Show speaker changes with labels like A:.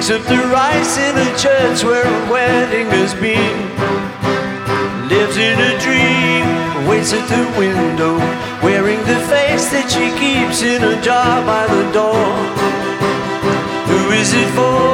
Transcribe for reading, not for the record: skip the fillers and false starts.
A: picks up the rice in a church where a wedding has been. Lives in a dream, waits at the window, wearing the face that she keeps in a jar by the door. Who is it for?